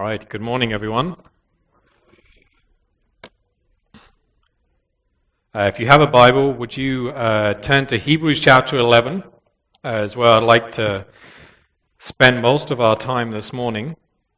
All right, good morning, everyone. If you have a Bible, would you turn to Hebrews chapter 11, as well? I'd like to spend most of our time this morning.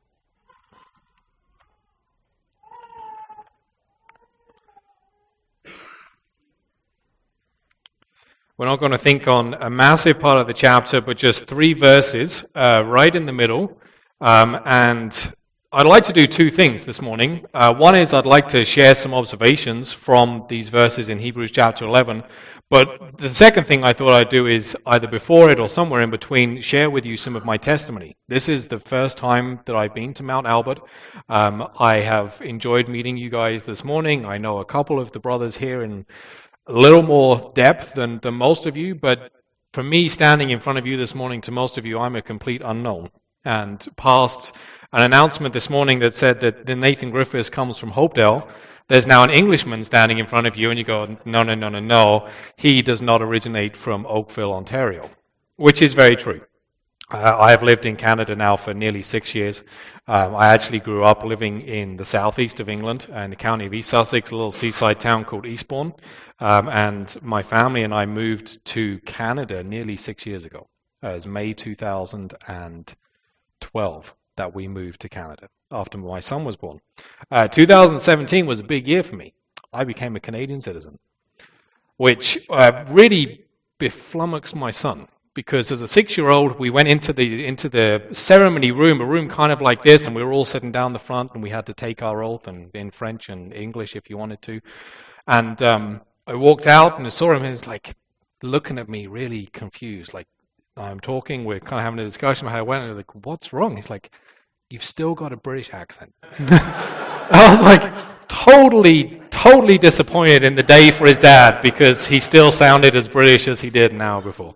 We're not going to think on a massive part of the chapter, but just 3 verses right in the middle. And I'd like to do 2 things this morning. One is I'd like to share some observations from these verses in Hebrews chapter 11. But the second thing I thought I'd do is either before it or somewhere in between, share with you some of my testimony. This is the first time that I've been to Mount Albert. I have enjoyed meeting you guys this morning. I know a couple of the brothers here in a little more depth than most of you, but for me, standing in front of you this morning, to most of you, I'm a complete unknown. And past an announcement this morning that said that the Nathan Griffiths comes from Hopedale, there's now an Englishman standing in front of you, and you go, no, he does not originate from Oakville, Ontario, which is very true. I have lived in Canada now for nearly 6 years. I actually grew up living in the southeast of England, in the county of East Sussex, a little seaside town called Eastbourne. And my family and I moved to Canada nearly 6 years ago. It was May 2012 that we moved to Canada after my son was born. 2017 was a big year for me. I became a Canadian citizen, which really beflummoxed my son. Because as a 6-year-old, we went into the ceremony room, a room kind of like this, and we were all sitting down the front, and we had to take our oath, and in French and English if you wanted to. And I walked out, and I saw him, and he was like looking at me really confused. Like, I'm talking, we're kind of having a discussion about how I went, and I was like, what's wrong? He's like, you've still got a British accent. I was like, totally disappointed in the day for his dad, because he still sounded as British as he did an hour before.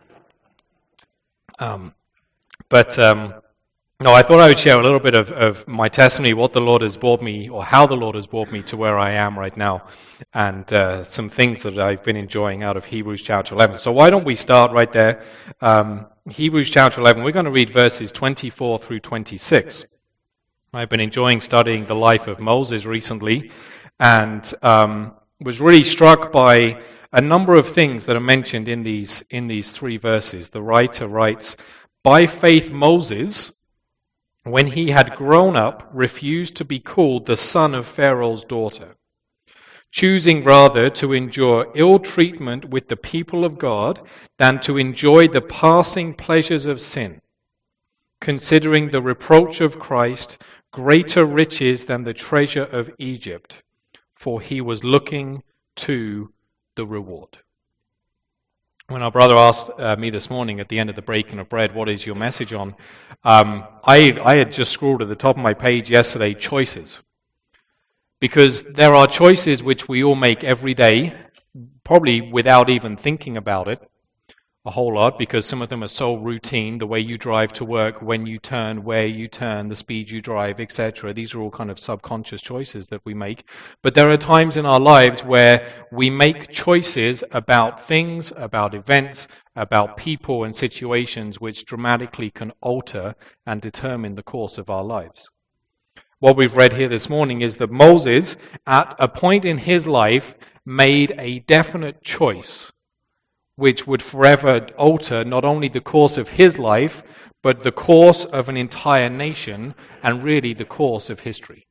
No, I thought I would share a little bit of my testimony, what the Lord has brought me, or how the Lord has brought me to where I am right now, and some things that I've been enjoying out of Hebrews chapter 11. So why don't we start right there? Hebrews chapter 11, we're going to read verses 24 through 26. I've been enjoying studying the life of Moses recently, and was really struck by a number of things that are mentioned in these 3 verses. The writer writes, "By faith Moses, when he had grown up, refused to be called the son of Pharaoh's daughter, choosing rather to endure ill treatment with the people of God than to enjoy the passing pleasures of sin, considering the reproach of Christ greater riches than the treasure of Egypt, for he was looking to the reward." When our brother asked me this morning at the end of the breaking of bread, what is your message on? I had just scrolled at the top of my page yesterday, choices. Because there are choices which we all make every day, probably without even thinking about it a whole lot, because some of them are so routine, the way you drive to work, when you turn, where you turn, the speed you drive, etc. These are all kind of subconscious choices that we make. But there are times in our lives where we make choices about things, about events, about people and situations which dramatically can alter and determine the course of our lives. What we've read here this morning is that Moses, at a point in his life, made a definite choice which would forever alter not only the course of his life, but the course of an entire nation, and really the course of history.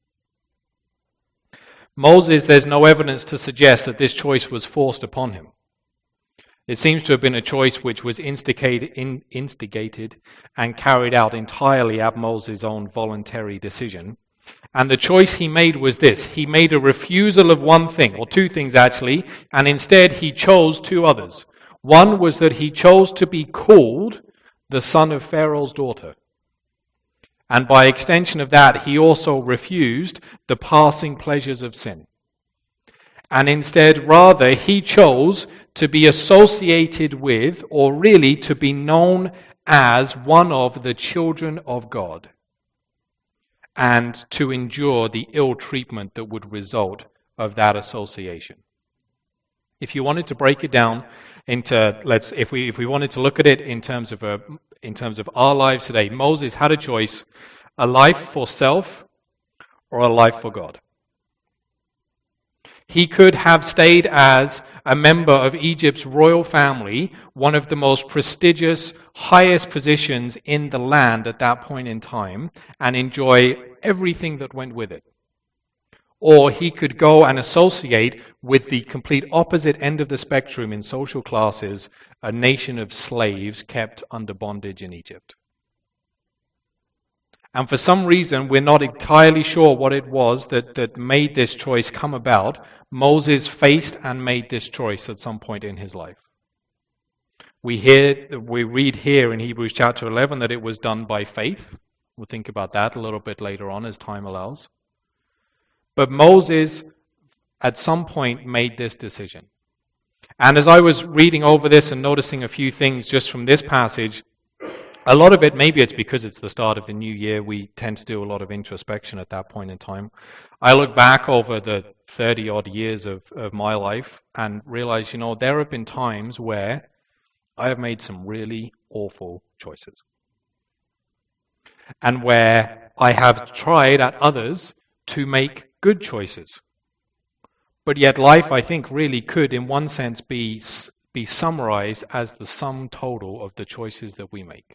Moses, there's no evidence to suggest that this choice was forced upon him. It seems to have been a choice which was instigated and carried out entirely at Moses' own voluntary decision. And the choice he made was this. He made a refusal of one thing, or 2 things actually, and instead he chose 2 others. One was that he chose to be called the son of Pharaoh's daughter. And by extension of that, he also refused the passing pleasures of sin. And instead, rather, he chose to be associated with, or really to be known as, one of the children of God, and to endure the ill treatment that would result of that association. If you wanted to break it down into, if we wanted to look at it in terms of our lives today, Moses had a choice A life for self or a life for God. He could have stayed as a member of Egypt's royal family, one of the most prestigious, highest positions in the land at that point in time, and enjoy everything that went with it. Or he could go and associate with the complete opposite end of the spectrum in social classes, a nation of slaves kept under bondage in Egypt. And for some reason, we're not entirely sure what it was that made this choice come about. Moses faced and made this choice at some point in his life. We read here in Hebrews chapter 11 that it was done by faith. We'll think about that a little bit later on as time allows. But Moses, at some point, made this decision. And as I was reading over this and noticing a few things just from this passage, a lot of it, maybe it's because it's the start of the new year, we tend to do a lot of introspection at that point in time. I look back over the 30-odd years of my life and realize, there have been times where I have made some really awful choices. And where I have tried at others to make good choices. But yet life, I think, really could, in one sense, be summarized as the sum total of the choices that we make.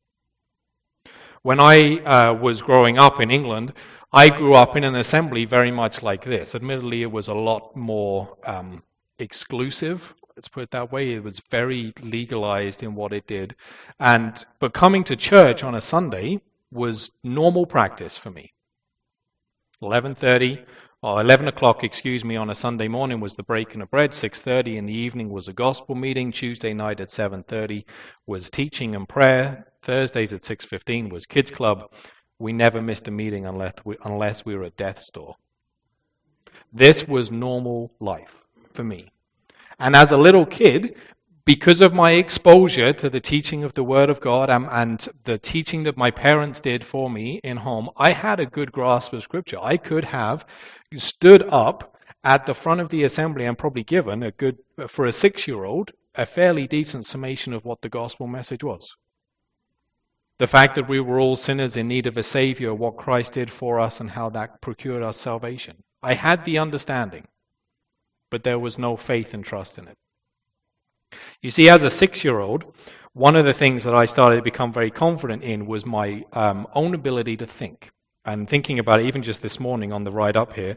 When I was growing up in England, I grew up in an assembly very much like this. Admittedly, it was a lot more exclusive, let's put it that way. It was very legalized in what it did. But coming to church on a Sunday was normal practice for me. 11 o'clock, on a Sunday morning was the breaking of bread. 6:30 in the evening was a gospel meeting. Tuesday night at 7:30 was teaching and prayer. Thursdays at 6:15 was kids club. We never missed a meeting unless we were at death's door. This was normal life for me. And as a little kid, because of my exposure to the teaching of the Word of God and the teaching that my parents did for me in home, I had a good grasp of Scripture. I could have stood up at the front of the assembly and probably given for a 6-year-old, a fairly decent summation of what the gospel message was. The fact that we were all sinners in need of a Savior, what Christ did for us and how that procured us salvation. I had the understanding, but there was no faith and trust in it. You see, as a 6-year-old, one of the things that I started to become very confident in was my own ability to think. And thinking about it, even just this morning on the ride up here,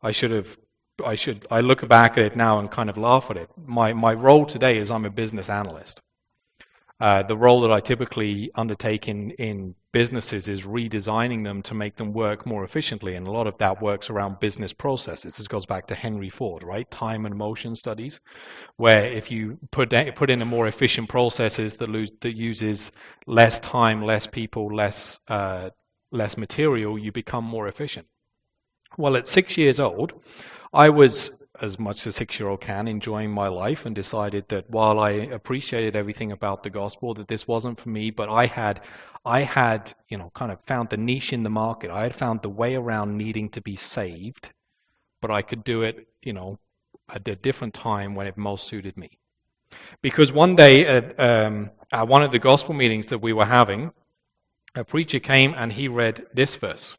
I look back at it now and kind of laugh at it. My role today is I'm a business analyst. The role that I typically undertake in businesses is redesigning them to make them work more efficiently, and a lot of that works around business processes. This goes back to Henry Ford, right? Time and motion studies, where if you put in a more efficient processes that uses less time, less people, less material, you become more efficient. Well, at 6 years old, I was, as much as a 6-year-old can, enjoying my life and decided that while I appreciated everything about the gospel, that this wasn't for me, but I had kind of found the niche in the market. I had found the way around needing to be saved, but I could do it, at a different time when it most suited me. Because one day at one of the gospel meetings that we were having, a preacher came and he read this verse.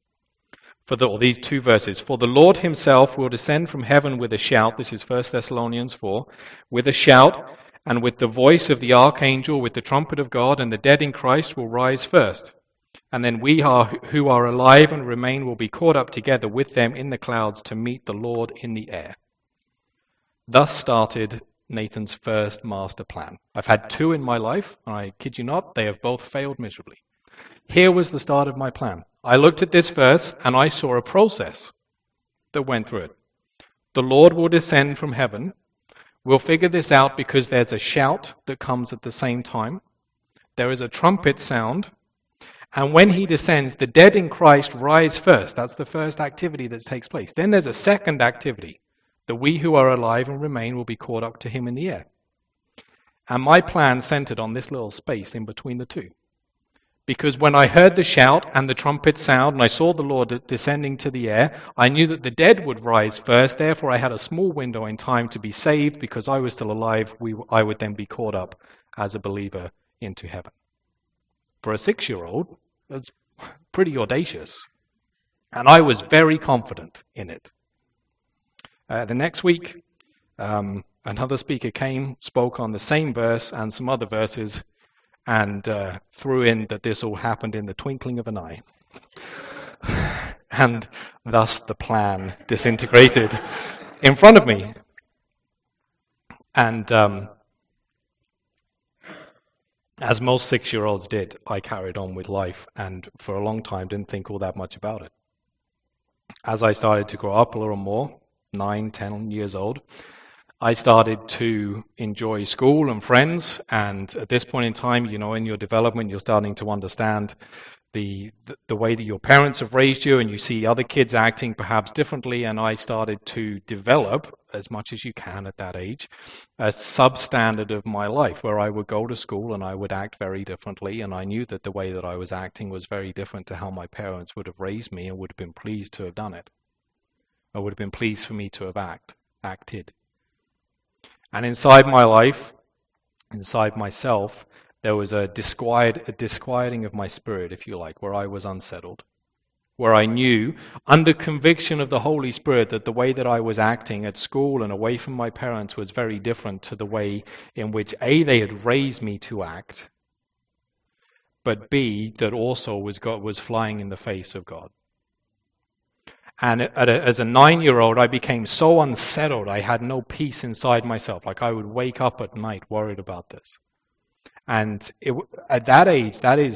These two verses. For the Lord himself will descend from heaven with a shout. This is 1 Thessalonians 4. With a shout and with the voice of the archangel, with the trumpet of God, and the dead in Christ will rise first. And then who are alive and remain will be caught up together with them in the clouds to meet the Lord in the air. Thus started Nathan's first master plan. I've had 2 in my life, and I kid you not, they have both failed miserably. Here was the start of my plan. I looked at this verse and I saw a process that went through it. The Lord will descend from heaven. We'll figure this out because there's a shout that comes at the same time. There is a trumpet sound. And when he descends, the dead in Christ rise first. That's the first activity that takes place. Then there's a second activity, that we who are alive and remain will be caught up to him in the air. And my plan centered on this little space in between the two. Because when I heard the shout and the trumpet sound and I saw the Lord descending to the air, I knew that the dead would rise first. Therefore, I had a small window in time to be saved. Because I was still alive, I would then be caught up as a believer into heaven. For a 6-year-old, pretty audacious. And I was very confident in it. The next week, another speaker came, spoke on the same verse and some other verses, and threw in that this all happened in the twinkling of an eye. And thus the plan disintegrated in front of me. And as most 6-year-olds did, I carried on with life, and for a long time didn't think all that much about it. As I started to grow up a little more, 9, 10 years old, I started to enjoy school and friends, and at this point in time, in your development, you're starting to understand the way that your parents have raised you, and you see other kids acting perhaps differently, and I started to develop, as much as you can at that age, a substandard of my life, where I would go to school and I would act very differently, and I knew that the way that I was acting was very different to how my parents would have raised me and would have been pleased to have done it. Or would have been pleased for me to have acted. And inside my life, inside myself, there was a disquieting of my spirit, if you like, where I was unsettled. Where I knew, under conviction of the Holy Spirit, that the way that I was acting at school and away from my parents was very different to the way in which A, they had raised me to act, but B, that also was flying in the face of God. And as a 9-year-old, I became so unsettled, I had no peace inside myself. Like I would wake up at night worried about this. And at that age,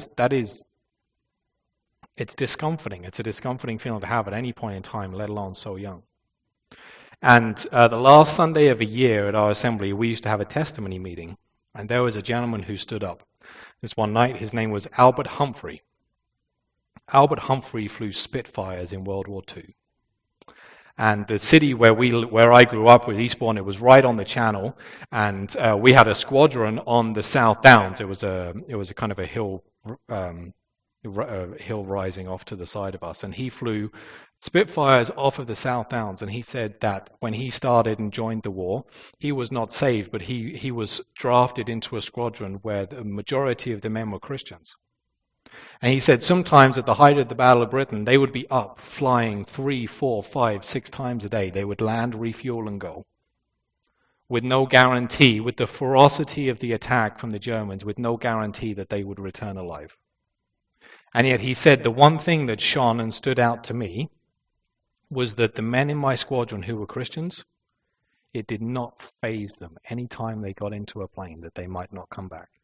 it's discomforting. It's a discomforting feeling to have at any point in time, let alone so young. And the last Sunday of the year at our assembly, we used to have a testimony meeting. And there was a gentleman who stood up. This one night, his name was Albert Humphrey. Albert Humphrey flew Spitfires in World War II. And the city where I grew up with Eastbourne, it was right on the channel, and we had a squadron on the South Downs. It was a kind of a hill rising off to the side of us, and he flew Spitfires off of the South Downs. And he said that when he started and joined the war, he was not saved, but he was drafted into a squadron where the majority of the men were Christians. And he said sometimes at the height of the Battle of Britain, they would be up flying 3, 4, 5, 6 times a day. They would land, refuel, and go. With no guarantee, with the ferocity of the attack from the Germans, with no guarantee that they would return alive. And yet he said the one thing that shone and stood out to me was that the men in my squadron who were Christians, it did not faze them any time they got into a plane that they might not come back.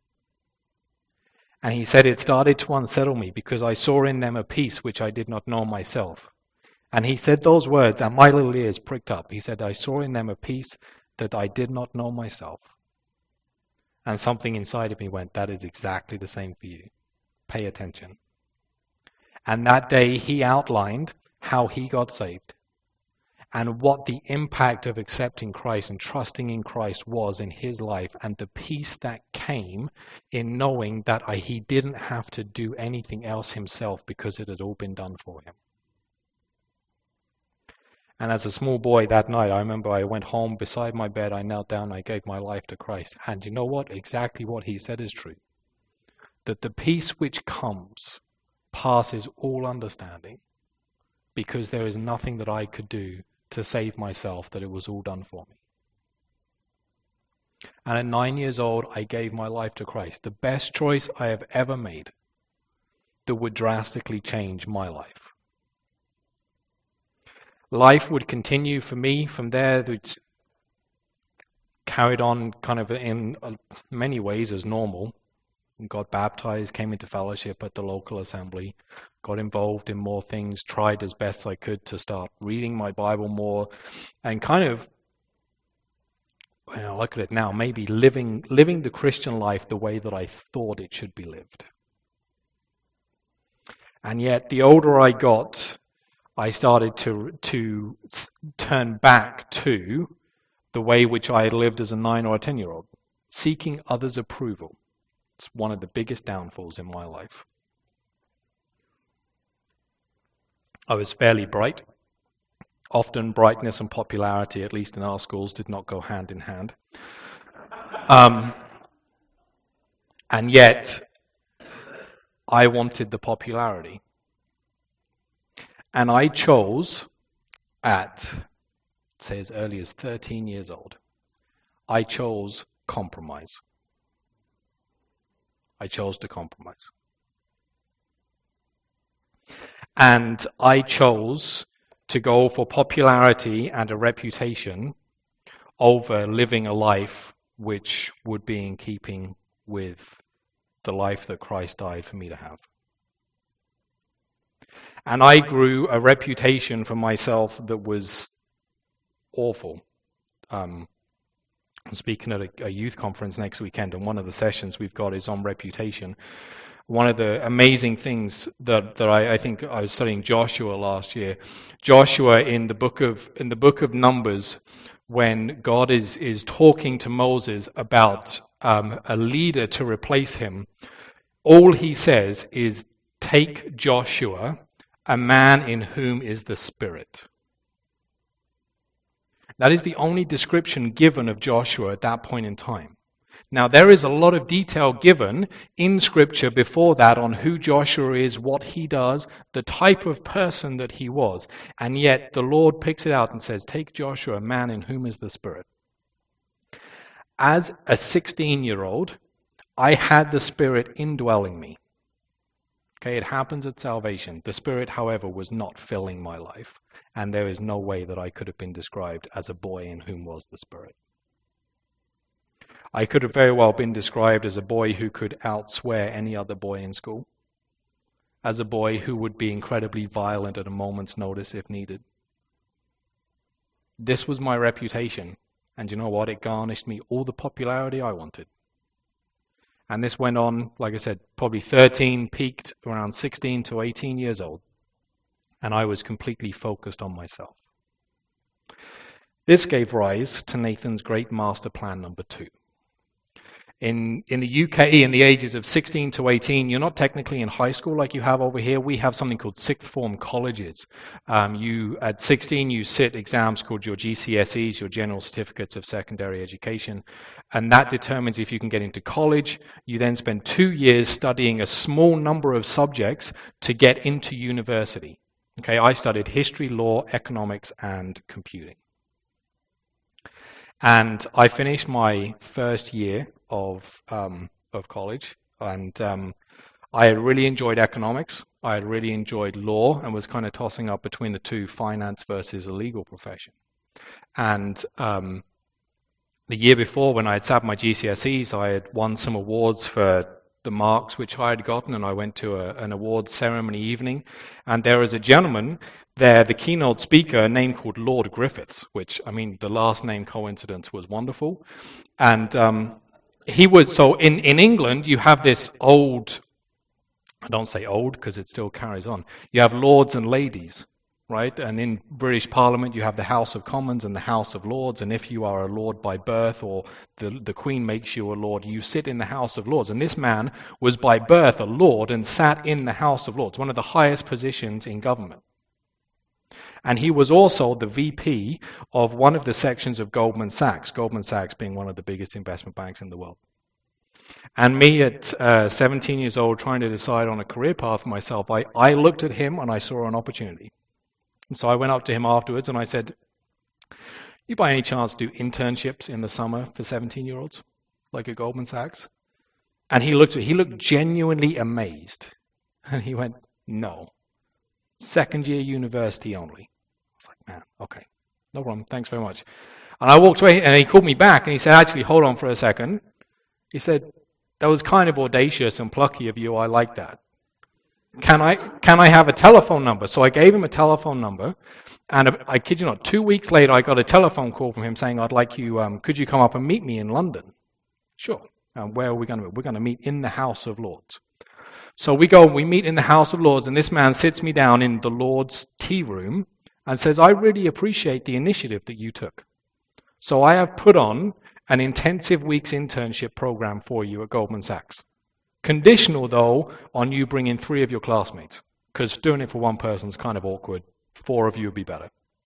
And he said it started to unsettle me because I saw in them a peace which I did not know myself. And he said those words, and my little ears pricked up. He said, I saw in them a peace that I did not know myself. And something inside of me went, that is exactly the same for you. Pay attention. And that day he outlined how he got saved and what the impact of accepting Christ and trusting in Christ was in his life, and the peace that came in knowing that he didn't have to do anything else himself because it had all been done for him. And as a small boy that night, I remember I went home beside my bed, I knelt down, I gave my life to Christ. And you know what? Exactly what he said is true. That the peace which comes passes all understanding, because there is nothing that I could do to save myself, that it was all done for me. And at 9 years old, I gave my life to Christ. The best choice I have ever made that would drastically change my life. Life would continue for me from there. It's carried on kind of in many ways as normal. Got baptized, came into fellowship at the local assembly, got involved in more things, tried as best I could to start reading my Bible more, and kind of, look at it now, maybe living the Christian life the way that I thought it should be lived. And yet, the older I got, I started to turn back to the way which I had lived as a 9 or a 10-year-old, seeking others' approval. It's one of the biggest downfalls in my life. I was fairly bright. Often brightness and popularity, at least in our schools, did not go hand in hand. And yet, I wanted the popularity. And I chose at, say, as early as 13 years old, I chose compromise. I chose to compromise. And I chose to go for popularity and a reputation over living a life which would be in keeping with the life that Christ died for me to have. And I grew a reputation for myself that was awful. I'm speaking at a youth conference next weekend, and one of the sessions we've got is on reputation. One of the amazing things that I think I was studying Joshua last year. Joshua in the book of Numbers, when God is talking to Moses about a leader to replace him, all he says is, "Take Joshua, a man in whom is the Spirit." That is the only description given of Joshua at that point in time. Now, there is a lot of detail given in Scripture before that on who Joshua is, what he does, the type of person that he was. And yet the Lord picks it out and says, "Take Joshua, a man in whom is the Spirit." As a 16-year-old, I had the Spirit indwelling me. Okay, it happens at salvation. The Spirit, however, was not filling my life. And there is no way that I could have been described as a boy in whom was the Spirit. I could have very well been described as a boy who could outswear any other boy in school, as a boy who would be incredibly violent at a moment's notice if needed. This was my reputation, and you know what? It garnished me all the popularity I wanted. And this went on, like I said, probably 13, peaked around 16 to 18 years old, and I was completely focused on myself. This gave rise to Nathan's great master plan number 2. In the UK, in the ages of 16 to 18, you're not technically in high school like you have over here. We have something called sixth form colleges. At 16, you sit exams called your GCSEs, your General Certificates of Secondary Education, and that determines if you can get into college. You then spend 2 years studying a small number of subjects to get into university. Okay, I studied history, law, economics, and computing. And I finished my first year of college, and I had really enjoyed economics. I had really enjoyed law, and was kind of tossing up between the two, finance versus a legal profession. And the year before, when I had sat my GCSEs, I had won some awards for the marks which I had gotten, and I went to an awards ceremony evening, and there was a gentleman there, the keynote speaker, a name called Lord Griffiths, which, I mean, the last name coincidence was wonderful. And he was, so in England, you have this old, I don't say old because it still carries on, you have lords and ladies, right? And in British Parliament, you have the House of Commons and the House of Lords, and if you are a lord by birth or the Queen makes you a lord, you sit in the House of Lords. And this man was by birth a lord and sat in the House of Lords, one of the highest positions in government. And he was also the VP of one of the sections of Goldman Sachs being one of the biggest investment banks in the world. And me at 17 years old trying to decide on a career path for myself, I looked at him and I saw an opportunity. And so I went up to him afterwards and I said, "You by any chance do internships in the summer for 17-year-olds, like at Goldman Sachs?" And he looked genuinely amazed. And he went, "No. Second year university only." I was like, "Man, okay, no problem, thanks very much." And I walked away and he called me back and he said, "Actually, hold on for a second." He said, "That was kind of audacious and plucky of you, I like that. Can I have a telephone number?" So I gave him a telephone number, and I kid you not, 2 weeks later I got a telephone call from him saying, "I'd like you, could you come up and meet me in London?" Sure. Where are we going to meet? We're going to meet in the House of Lords. So we meet in the House of Lords, and this man sits me down in the Lords tea room and says, "I really appreciate the initiative that you took. So I have put on an intensive week's internship program for you at Goldman Sachs. Conditional, though, on you bringing 3 of your classmates, because doing it for one person is kind of awkward. 4 of you would be better."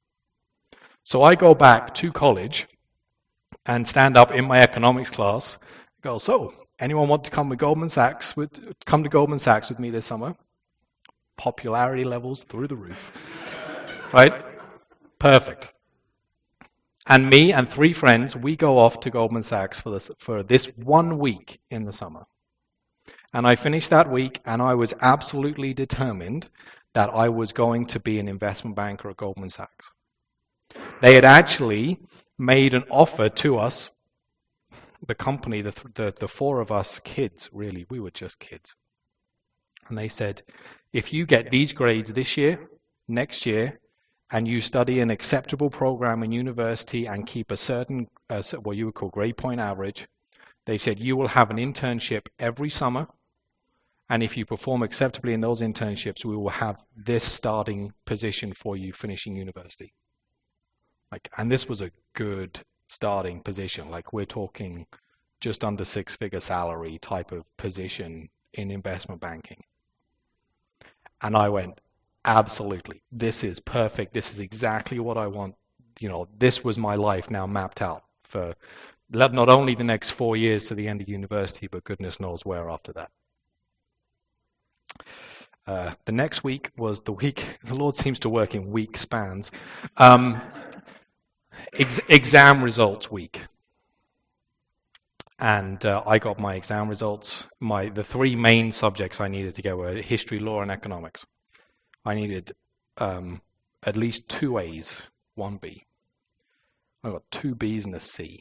So I go back to college and stand up in my economics class, go, "So, anyone want to come to Goldman Sachs with me this summer? Popularity levels through the roof. Right? Perfect. And me and 3 friends, we go off to Goldman Sachs for this 1 week in the summer. And I finished that week, and I was absolutely determined that I was going to be an investment banker at Goldman Sachs. They had actually made an offer to us, the company, the 4 of us kids, really, we were just kids. And they said, if you get these grades this year, next year, and you study an acceptable program in university and keep a certain, what you would call grade point average, they said you will have an internship every summer, and if you perform acceptably in those internships, we will have this starting position for you finishing university. And this was a good starting position. We're talking just under 6-figure salary type of position in investment banking. And I went, absolutely, this is perfect. This is exactly what I want. This was my life now mapped out for not only the next 4 years to the end of university, but goodness knows where after that. The next week was the week, the Lord seems to work in week spans, exam results week. And I got my exam results. The 3 main subjects I needed to get were history, law, and economics. I needed at least 2 A's, 1 B. I got 2 B's and a C.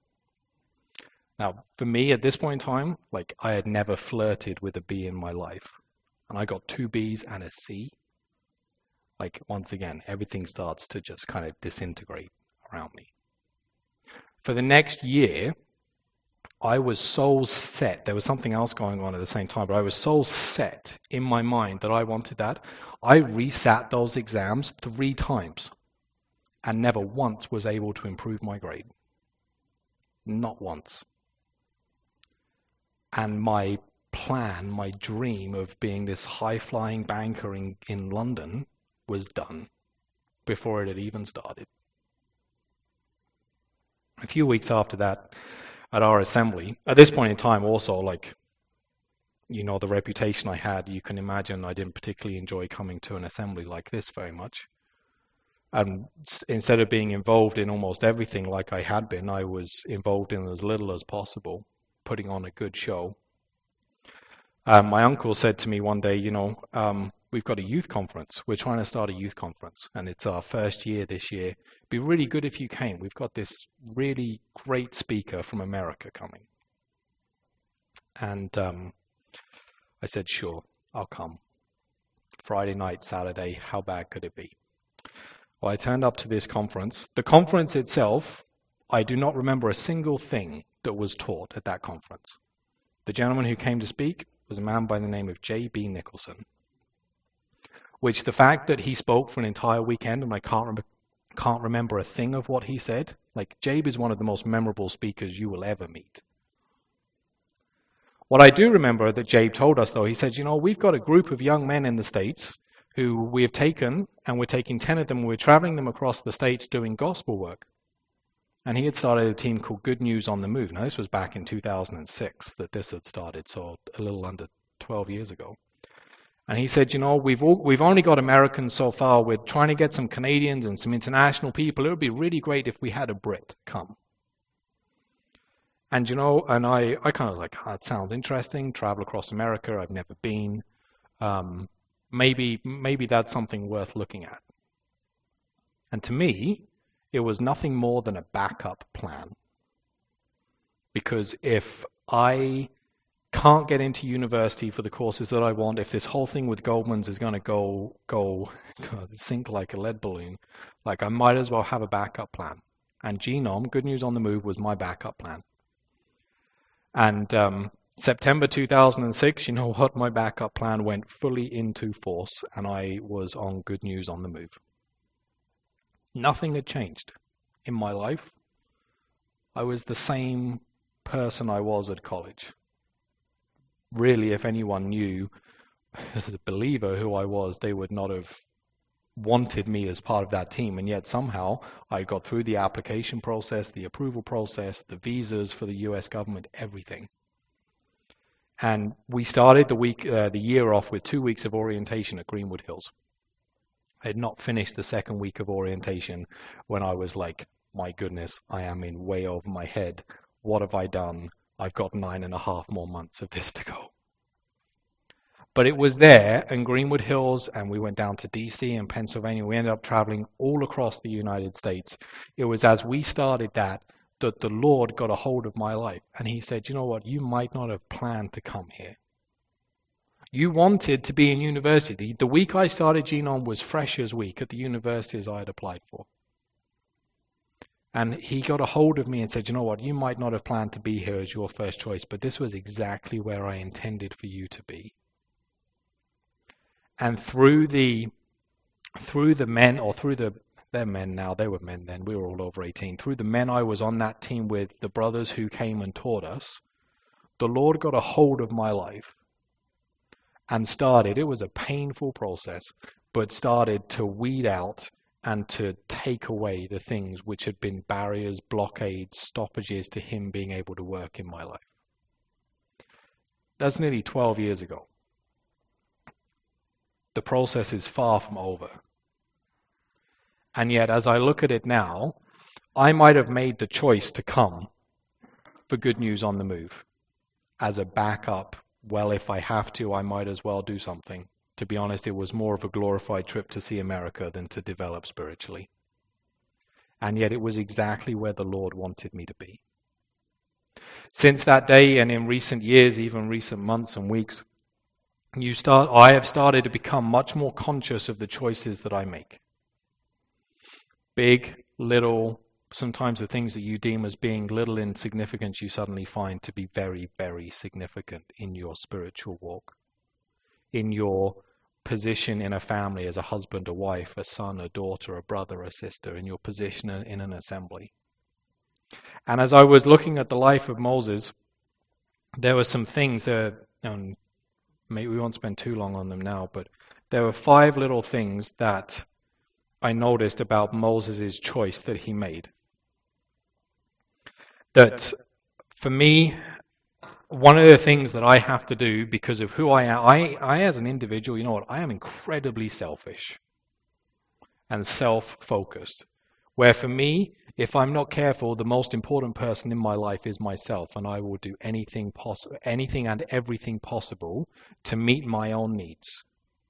Now, for me at this point in time, I had never flirted with a B in my life. And I got 2 B's and a C. Once again, everything starts to just kind of disintegrate around me. For the next year, I was so set. There was something else going on at the same time, but I was so set in my mind that I wanted that. I resat those exams 3 times and never once was able to improve my grade. Not once. And my plan, my dream of being this high-flying banker in London was done before it had even started. A few weeks after that, at our assembly, at this point in time also, the reputation I had, you can imagine I didn't particularly enjoy coming to an assembly like this very much. And instead of being involved in almost everything like I had been, I was involved in as little as possible, putting on a good show. My uncle said to me one day, we've got a youth conference. We're trying to start a youth conference, and it's our first year this year. It'd be really good if you came. We've got this really great speaker from America coming. And I said, sure, I'll come. Friday night, Saturday, how bad could it be? Well, I turned up to this conference. The conference itself, I do not remember a single thing that was taught at that conference. The gentleman who came to speak was a man by the name of J.B. Nicholson, which the fact that he spoke for an entire weekend and I can't remember a thing of what he said. Jabe is one of the most memorable speakers you will ever meet. What I do remember that Jabe told us, though, he said, we've got a group of young men in the States who we have taken, and we're taking 10 of them, and we're traveling them across the States doing gospel work. And he had started a team called Good News on the Move. Now, this was back in 2006 that this had started, so a little under 12 years ago. And he said, we've only got Americans so far. We're trying to get some Canadians and some international people. It would be really great if we had a Brit come. And, and I kind of it sounds interesting. Travel across America. I've never been. Maybe that's something worth looking at. And to me, it was nothing more than a backup plan. Because if I can't get into university for the courses that I want, if this whole thing with Goldman's is going to go sink like a lead balloon, I might as well have a backup plan. And Genome, Good News on the Move, was my backup plan. And September 2006, you know what? My backup plan went fully into force, and I was on Good News on the Move. Nothing had changed in my life. I was the same person I was at college. Really, if anyone knew as a believer who I was, they would not have wanted me as part of that team. And yet somehow I got through the application process, the approval process, the visas for the US government, everything. And we started the year off with 2 weeks of orientation at Greenwood Hills. I had not finished the second week of orientation when I was like, my goodness, I am in way over my head. What have I done? I've got 9.5 more months of this to go. But it was there in Greenwood Hills, and we went down to DC and Pennsylvania. We ended up traveling all across the United States. It was as we started that the Lord got a hold of my life. And he said, you know what, you might not have planned to come here. You wanted to be in university. The week I started Genome was Freshers Week at the universities I had applied for. And he got a hold of me and said, you know what, you might not have planned to be here as your first choice, but this was exactly where I intended for you to be. And through the men, or they're men now, they were men then, we were all over 18, through the men I was on that team with, the brothers who came and taught us, the Lord got a hold of my life and started, it was a painful process, but started to weed out and to take away the things which had been barriers, blockades, stoppages to him being able to work in my life. That's nearly 12 years ago. The process is far from over. And yet, as I look at it now, I might have made the choice to come for Good News on the Move as a backup. Well, if I have to, I might as well do something. To be honest, it was more of a glorified trip to see America than to develop spiritually. And yet it was exactly where the Lord wanted me to be. Since that day, and in recent years, even recent months and weeks, I have started to become much more conscious of the choices that I make. Big, little, sometimes the things that you deem as being little in significance, you suddenly find to be very, very significant in your spiritual walk, in your position in a family as a husband, a wife, a son, a daughter, a brother, a sister, in your position in an assembly. And as I was looking at the life of Moses, there were some things that, and maybe we won't spend too long on them now, but there were 5 little things that I noticed about Moses' choice that he made. That for me, one of the things that I have to do because of who I am, I as an individual, you know what, I am incredibly selfish and self-focused. Where for me, if I'm not careful, the most important person in my life is myself, and I will do anything and everything possible to meet my own needs.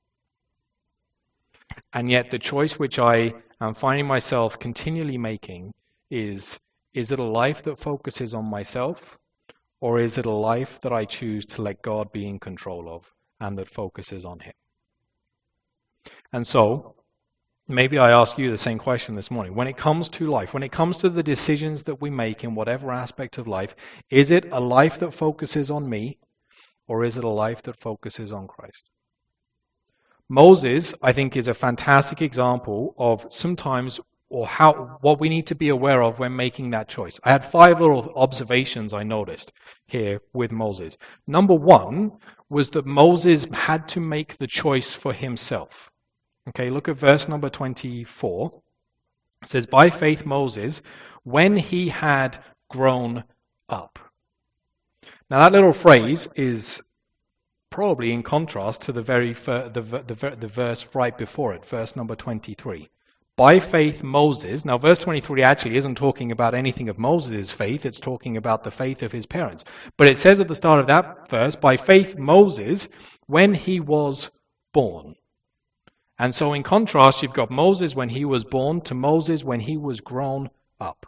And yet the choice which I am finding myself continually making is it a life that focuses on myself, or is it a life that I choose to let God be in control of and that focuses on him? And so, maybe I ask you the same question this morning. When it comes to life, when it comes to the decisions that we make in whatever aspect of life, is it a life that focuses on me, or is it a life that focuses on Christ? Moses, I think, is a fantastic example of sometimes what we need to be aware of when making that choice. I had 5 little observations I noticed here with Moses. Number 1 was that Moses had to make the choice for himself. Okay, look at verse number 24. It says, by faith Moses, when he had grown up. Now that little phrase is probably in contrast to the verse right before it, verse number 23. By faith Moses, now verse 23 actually isn't talking about anything of Moses' faith, it's talking about the faith of his parents. But it says at the start of that verse, by faith Moses, when he was born. And so in contrast, you've got Moses when he was born to Moses when he was grown up.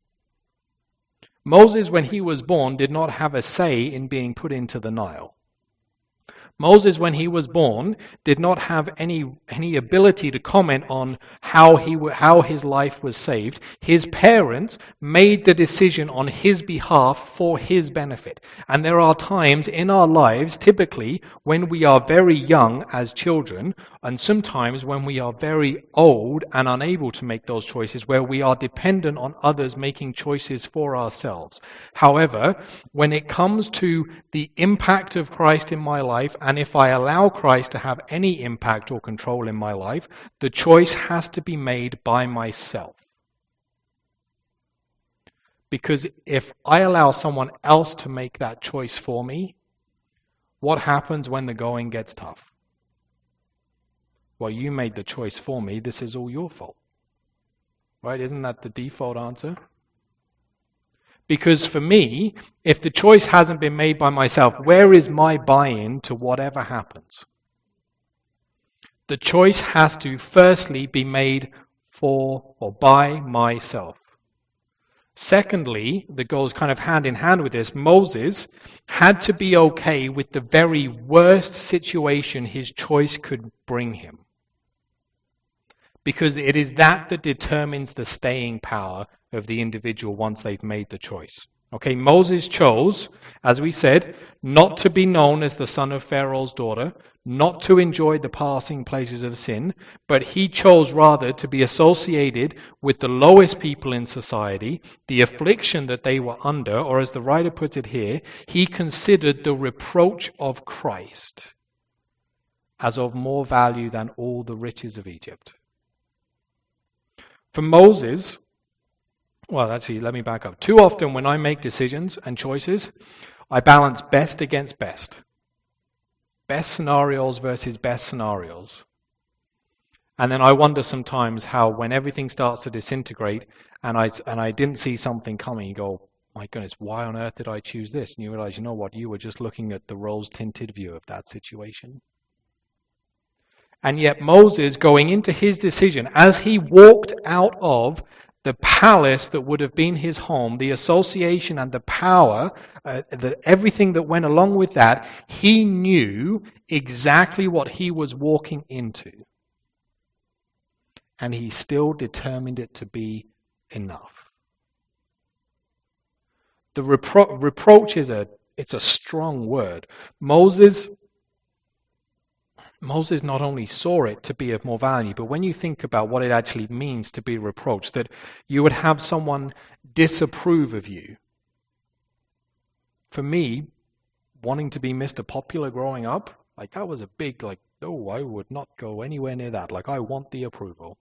Moses, when he was born, did not have a say in being put into the Nile. Moses, when he was born, did not have any ability to comment on how his life was saved. His parents made the decision on his behalf for his benefit. And there are times in our lives, typically when we are very young as children, and sometimes when we are very old and unable to make those choices, where we are dependent on others making choices for ourselves. However, when it comes to the impact of Christ in my life, and if I allow Christ to have any impact or control in my life, the choice has to be made by myself. Because if I allow someone else to make that choice for me, What happens when the going gets tough? Well, you made the choice for me. This is all your fault. Right? Isn't that the default answer? Because for me, if the choice hasn't been made by myself, where is my buy-in to whatever happens? The choice has to firstly be made for or by myself. Secondly, that goes kind of hand in hand with this, Moses had to be okay with the very worst situation his choice could bring him. Because it is that determines the staying power of the individual once they've made the choice. Okay, Moses chose, as we said, not to be known as the son of Pharaoh's daughter, not to enjoy the passing pleasures of sin, but he chose rather to be associated with the lowest people in society, the affliction that they were under, or as the writer puts it here, he considered the reproach of Christ as of more value than all the riches of Egypt. For Moses, well, actually, let me back up. Too often when I make decisions and choices, I balance best against best. Best scenarios versus best scenarios. And then I wonder sometimes how when everything starts to disintegrate and I didn't see something coming, you go, my goodness, why on earth did I choose this? And you realize, you know what, you were just looking at the rose-tinted view of that situation. And yet Moses, going into his decision, as he walked out of the palace that would have been his home, the association and the power, everything that went along with that, he knew exactly what he was walking into. And he still determined it to be enough. The reproach it's a strong word. Moses not only saw it to be of more value, but when you think about what it actually means to be reproached, that you would have someone disapprove of you. For me, wanting to be Mr. Popular growing up, like that was a big, no, I would not go anywhere near that. Like, I want the approval.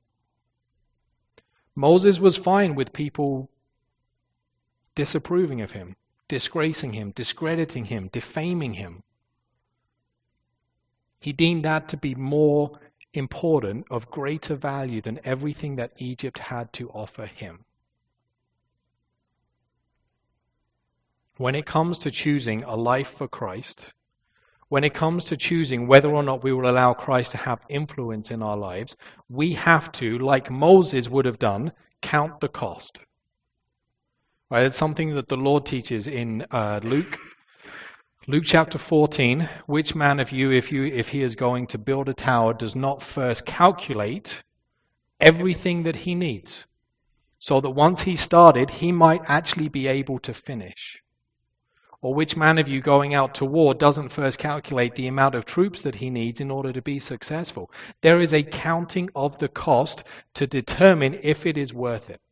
Moses was fine with people disapproving of him, disgracing him, discrediting him, defaming him. He deemed that to be more important, of greater value than everything that Egypt had to offer him. When it comes to choosing a life for Christ, when it comes to choosing whether or not we will allow Christ to have influence in our lives, we have to, like Moses would have done, count the cost. Right? It's something that the Lord teaches in Luke chapter 14, which man of you, if he is going to build a tower, does not first calculate everything that he needs, so that once he started, he might actually be able to finish? Or which man of you going out to war doesn't first calculate the amount of troops that he needs in order to be successful? There is a counting of the cost to determine if it is worth it.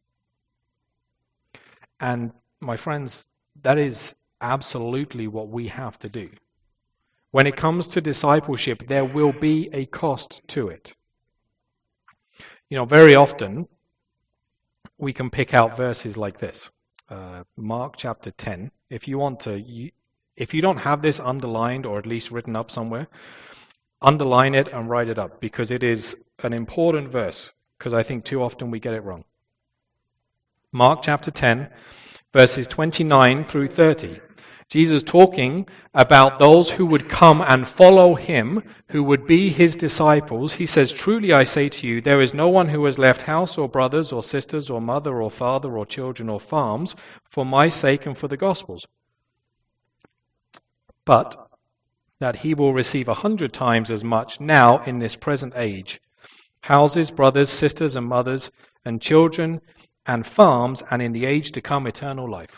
And my friends, that is absolutely what we have to do. When it comes to discipleship, there will be a cost to it. You know, very often we can pick out verses like this. Mark chapter 10. If you don't have this underlined or at least written up somewhere, underline it and write it up, because it is an important verse, because I think too often we get it wrong. Mark chapter 10, verses 29 through 30. Jesus talking about those who would come and follow him, who would be his disciples. He says, "Truly I say to you, there is no one who has left house or brothers or sisters or mother or father or children or farms for my sake and for the gospel's, but that he will receive 100 times as much now in this present age, houses, brothers, sisters and mothers and children and farms, and in the age to come eternal life."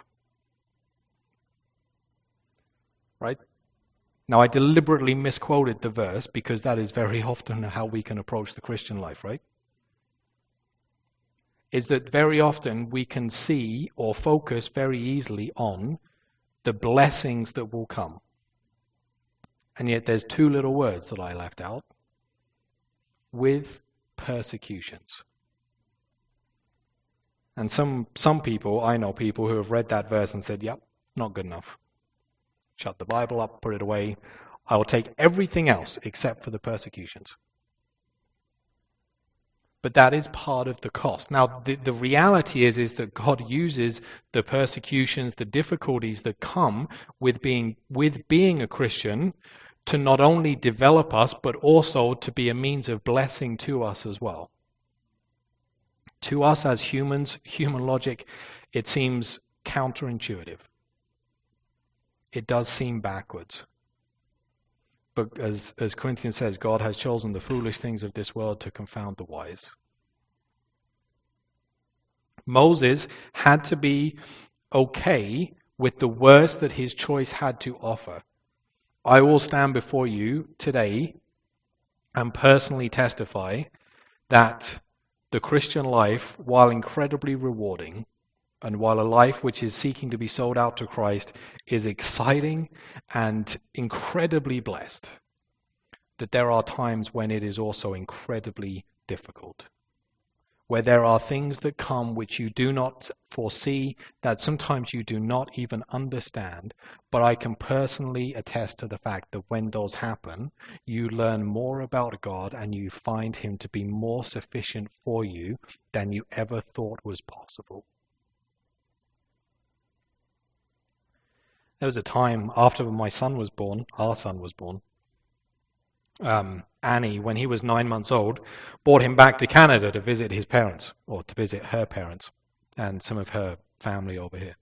Right? Now, I deliberately misquoted the verse because that is very often how we can approach the Christian life, right? Is that very often we can see or focus very easily on the blessings that will come. And yet there's two little words that I left out. With persecutions. And some people, I know people who have read that verse and said, yep, not good enough. shut the Bible up, put it away. I will take everything else except for the persecutions. But that is part of the cost. Now, the reality is that God uses the persecutions, the difficulties that come with being a Christian to not only develop us, but also to be a means of blessing to us as well. To us as humans, human logic, it seems counterintuitive. It does seem backwards. But as Corinthians says, God has chosen the foolish things of this world to confound the wise. Moses had to be okay with the worst that his choice had to offer. I will stand before you today and personally testify that the Christian life, while incredibly rewarding, and while a life which is seeking to be sold out to Christ is exciting and incredibly blessed, that there are times when it is also incredibly difficult. Where there are things that come which you do not foresee, that sometimes you do not even understand, but I can personally attest to the fact that when those happen, you learn more about God and you find Him to be more sufficient for you than you ever thought was possible. There was a time after my son was born, our son was born, Annie, when he was 9 months old, brought him back to Canada to visit his parents, or to visit her parents, and some of her family over here.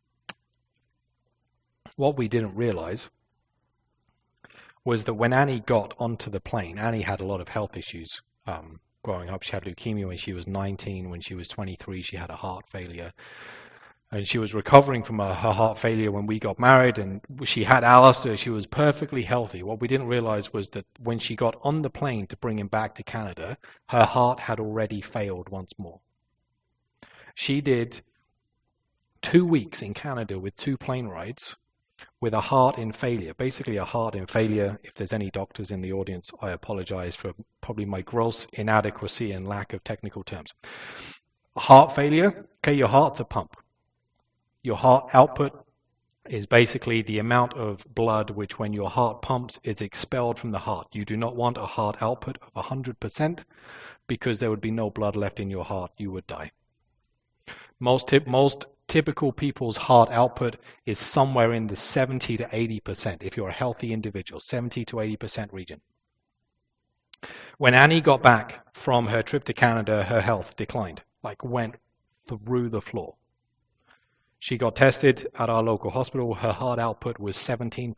What we didn't realize was that when Annie got onto the plane, Annie had a lot of health issues growing up. She had leukemia when she was 19. When she was 23, she had a heart failure. And she was recovering from her heart failure when we got married, and she had Alistair. She was perfectly healthy. What we didn't realize was that when she got on the plane to bring him back to Canada, her heart had already failed once more. She did 2 weeks in Canada with 2 plane rides with a heart in failure. Basically a heart in failure. If there's any doctors in the audience, I apologize for probably my gross inadequacy and lack of technical terms. Heart failure, okay, your heart's a pump. Your heart output is basically the amount of blood which, when your heart pumps, is expelled from the heart. You do not want a heart output of 100% because there would be no blood left in your heart. You would die. Most typical people's heart output is somewhere in the 70 to 80%. If you're a healthy individual, 70 to 80% region. When Annie got back from her trip to Canada, her health declined, went through the floor. She got tested at our local hospital. Her heart output was 17%.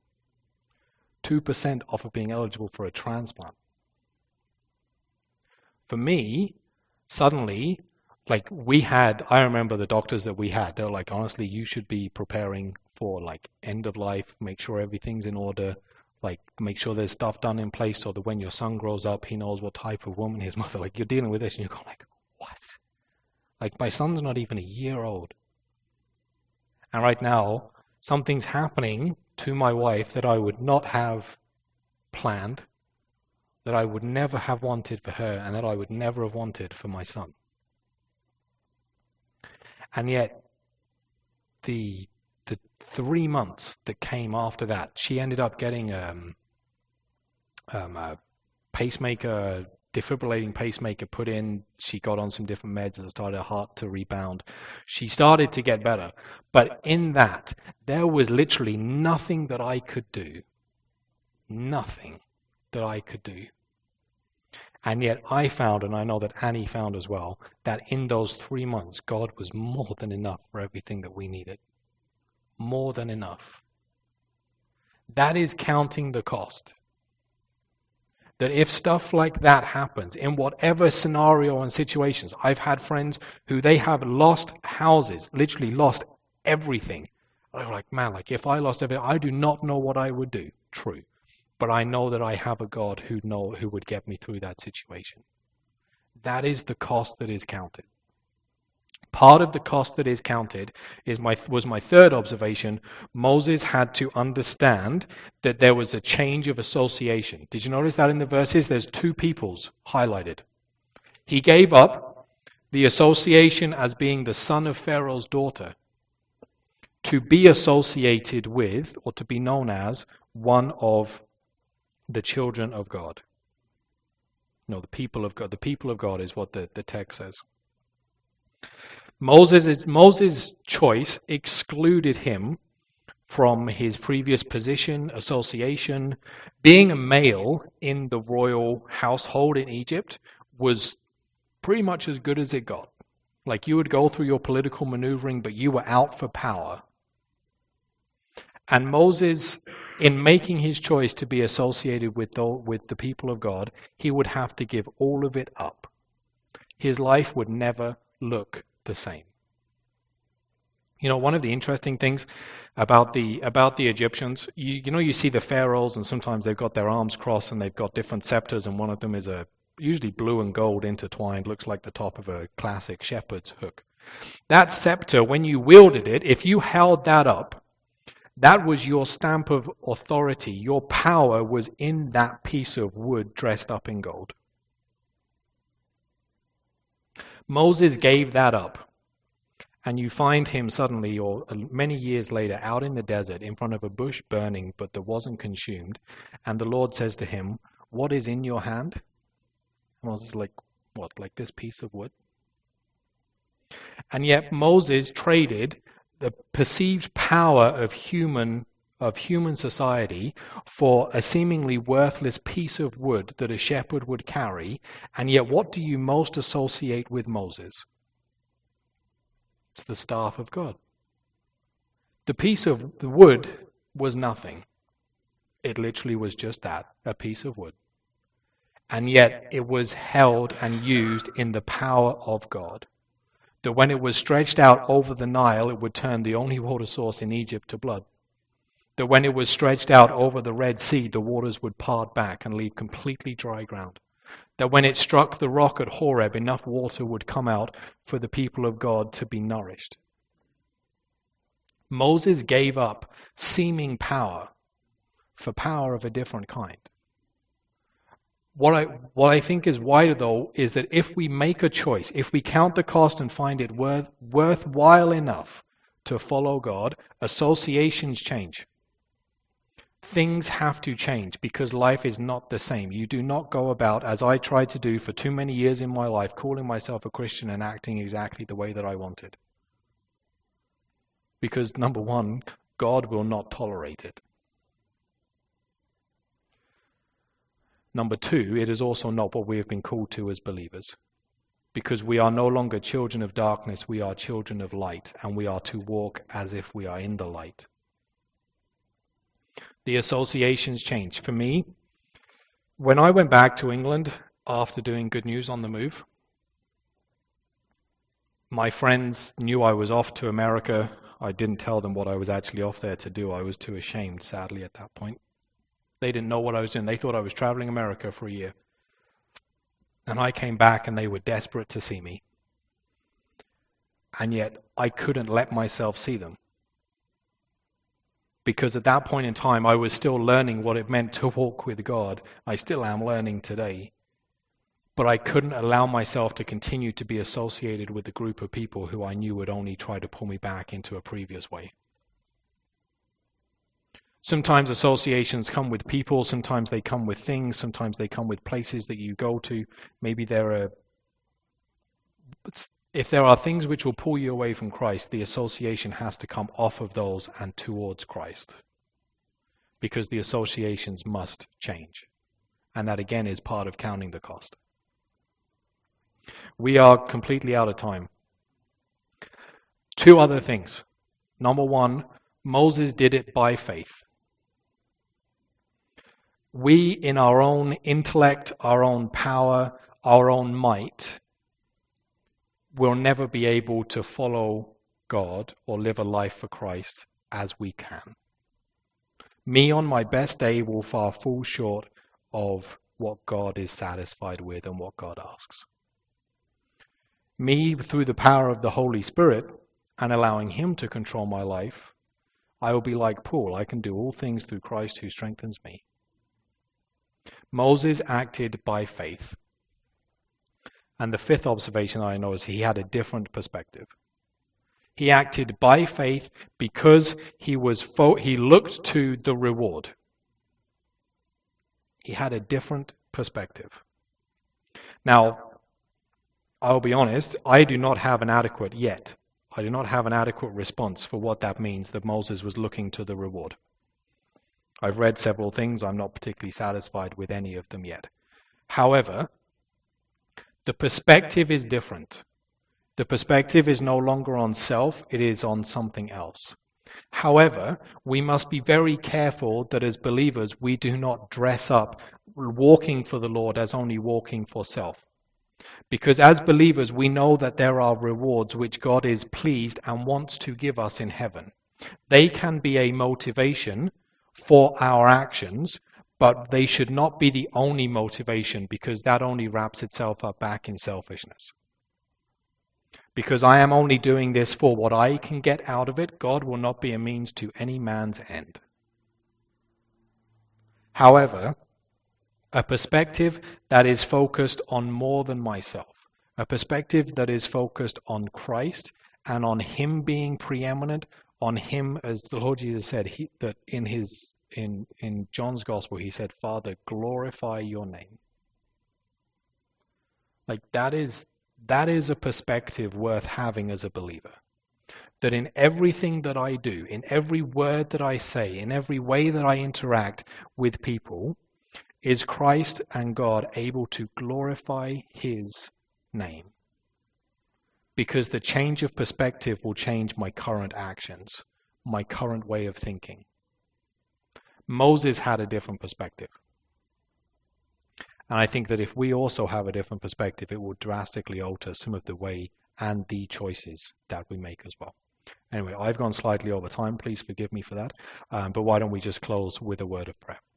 2% off of being eligible for a transplant. For me, suddenly, I remember the doctors that we had, they were like, honestly, you should be preparing for end of life, make sure everything's in order, make sure there's stuff done in place so that when your son grows up, he knows what type of woman his mother, you're dealing with this, and you're going what? My son's not even a year old. And right now, something's happening to my wife that I would not have planned, that I would never have wanted for her, and that I would never have wanted for my son. And yet, the 3 months that came after that, she ended up getting a pacemaker, defibrillating pacemaker put in. She got on some different meds that started her heart to rebound. She started to get better. But in that, there was literally nothing that I could do. Nothing that I could do. And yet I found, and I know that Annie found as well, that in those 3 months, God was more than enough for everything that we needed. More than enough. That is counting the cost. That if stuff like that happens, in whatever scenario and situations, I've had friends who they have lost houses, literally lost everything. I'm like, man, if I lost everything, I do not know what I would do. True. But I know that I have a God who would get me through that situation. That is the cost that is counted. Part of the cost that is counted was my third observation. Moses had to understand that there was a change of association. Did you notice that in the verses? There's 2 peoples highlighted. He gave up the association as being the son of Pharaoh's daughter to be associated with, or to be known as, one of the children of God. No, the people of God. The people of God is what the text says. Moses' choice excluded him from his previous position, association. Being a male in the royal household in Egypt was pretty much as good as it got. Like, you would go through your political maneuvering, but you were out for power. And Moses, in making his choice to be associated with the people of God, he would have to give all of it up. His life would never look the same. You know, one of the interesting things about the Egyptians, you see the pharaohs, and sometimes they've got their arms crossed and they've got different scepters, and one of them is usually blue and gold intertwined, looks like the top of a classic shepherd's hook. That scepter, when you wielded it, if you held that up, that was your stamp of authority. Your power was in that piece of wood dressed up in gold. Moses gave that up. And you find him suddenly, or many years later, out in the desert in front of a bush burning, but that wasn't consumed. And the Lord says to him, "What is in your hand?" And Moses is like, "What, like this piece of wood?" And yet Moses traded the perceived power of human society for a seemingly worthless piece of wood that a shepherd would carry. And yet, what do you most associate with Moses? It's the staff of God. The piece of the wood was nothing. It literally was just that, a piece of wood. And yet it was held and used in the power of God. That when it was stretched out over the Nile, it would turn the only water source in Egypt to blood. That when it was stretched out over the Red Sea, the waters would part back and leave completely dry ground. That when it struck the rock at Horeb, enough water would come out for the people of God to be nourished. Moses gave up seeming power for power of a different kind. What I think is wider, though, is that if we make a choice, if we count the cost and find it worthwhile enough to follow God, associations change. Things have to change because life is not the same. You do not go about, as I tried to do for too many years in my life, calling myself a Christian and acting exactly the way that I wanted. Because, number one, God will not tolerate it. Number two, it is also not what we have been called to as believers. Because we are no longer children of darkness, we are children of light, and we are to walk as if we are in the light. The associations change. For me, when I went back to England after doing Good News on the Move, my friends knew I was off to America. I didn't tell them what I was actually off there to do. I was too ashamed, sadly, at that point. They didn't know what I was doing. They thought I was traveling America for a year. And I came back and they were desperate to see me. And yet I couldn't let myself see them. Because at that point in time, I was still learning what it meant to walk with God. I still am learning today. But I couldn't allow myself to continue to be associated with a group of people who I knew would only try to pull me back into a previous way. Sometimes associations come with people, sometimes they come with things, sometimes they come with places that you go to. Maybe if there are things which will pull you away from Christ, the association has to come off of those and towards Christ. Because the associations must change. And that again is part of counting the cost. We are completely out of time. Two other things. Number one, Moses did it by faith. We, in our own intellect, our own power, our own might, will never be able to follow God or live a life for Christ as we can. Me on my best day will fall short of what God is satisfied with and what God asks. Me, through the power of the Holy Spirit and allowing Him to control my life, I will be like Paul. I can do all things through Christ who strengthens me. Moses acted by faith. And the fifth observation I know is he had a different perspective. He acted by faith because he looked to the reward. He had a different perspective. Now, I'll be honest, I do not have an adequate response for what that means that Moses was looking to the reward. I've read several things. I'm not particularly satisfied with any of them yet. However, the perspective is different. The perspective is no longer on self, it is on something else. However, we must be very careful that as believers we do not dress up walking for the Lord as only walking for self. Because as believers we know that there are rewards which God is pleased and wants to give us in heaven. They can be a motivation for our actions, but they should not be the only motivation, because that only wraps itself up back in selfishness. Because I am only doing this for what I can get out of it, God will not be a means to any man's end. However, a perspective that is focused on more than myself, a perspective that is focused on Christ and on Him being preeminent, on Him, as the Lord Jesus said, that in John's Gospel He said, "Father, glorify your name." Like that is a perspective worth having as a believer. That in everything that I do, in every word that I say, in every way that I interact with people, is Christ and God able to glorify His name? Because the change of perspective will change my current actions, my current way of thinking. Moses had a different perspective. And I think that if we also have a different perspective, it will drastically alter some of the way and the choices that we make as well. Anyway, I've gone slightly over time. Please forgive me for that. But why don't we just close with a word of prayer?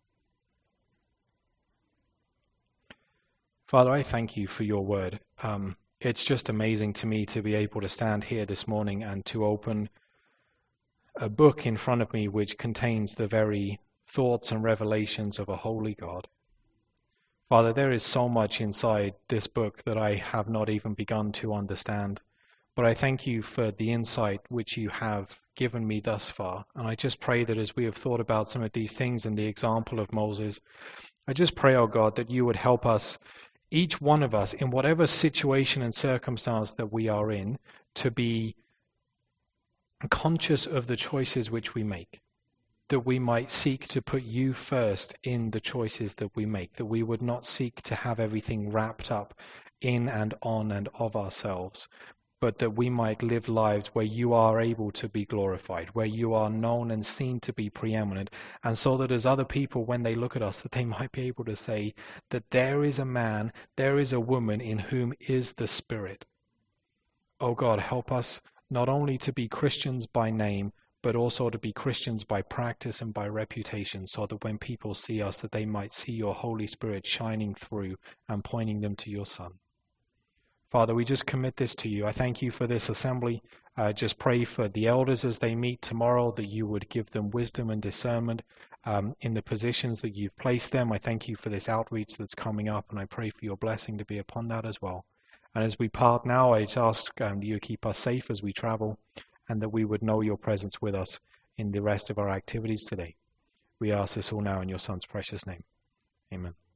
Father, I thank you for your word. It's just amazing to me to be able to stand here this morning and to open a book in front of me which contains the very thoughts and revelations of a holy God. Father, there is so much inside this book that I have not even begun to understand, but I thank you for the insight which you have given me thus far. And I just pray that as we have thought about some of these things and the example of Moses, I just pray, oh God, that you would help us, each one of us, in whatever situation and circumstance that we are in, to be conscious of the choices which we make, that we might seek to put you first in the choices that we make, that we would not seek to have everything wrapped up in and on and of ourselves, but that we might live lives where you are able to be glorified, where you are known and seen to be preeminent, and so that as other people, when they look at us, that they might be able to say that there is a man, there is a woman in whom is the Spirit. Oh God, help us not only to be Christians by name, but also to be Christians by practice and by reputation, so that when people see us, that they might see your Holy Spirit shining through and pointing them to your Son. Father, we just commit this to you. I thank you for this assembly. Just pray for the elders as they meet tomorrow, that you would give them wisdom and discernment in the positions that you've placed them. I thank you for this outreach that's coming up, and I pray for your blessing to be upon that as well. And as we part now, I just ask that you keep us safe as we travel, and that we would know your presence with us in the rest of our activities today. We ask this all now in your Son's precious name. Amen.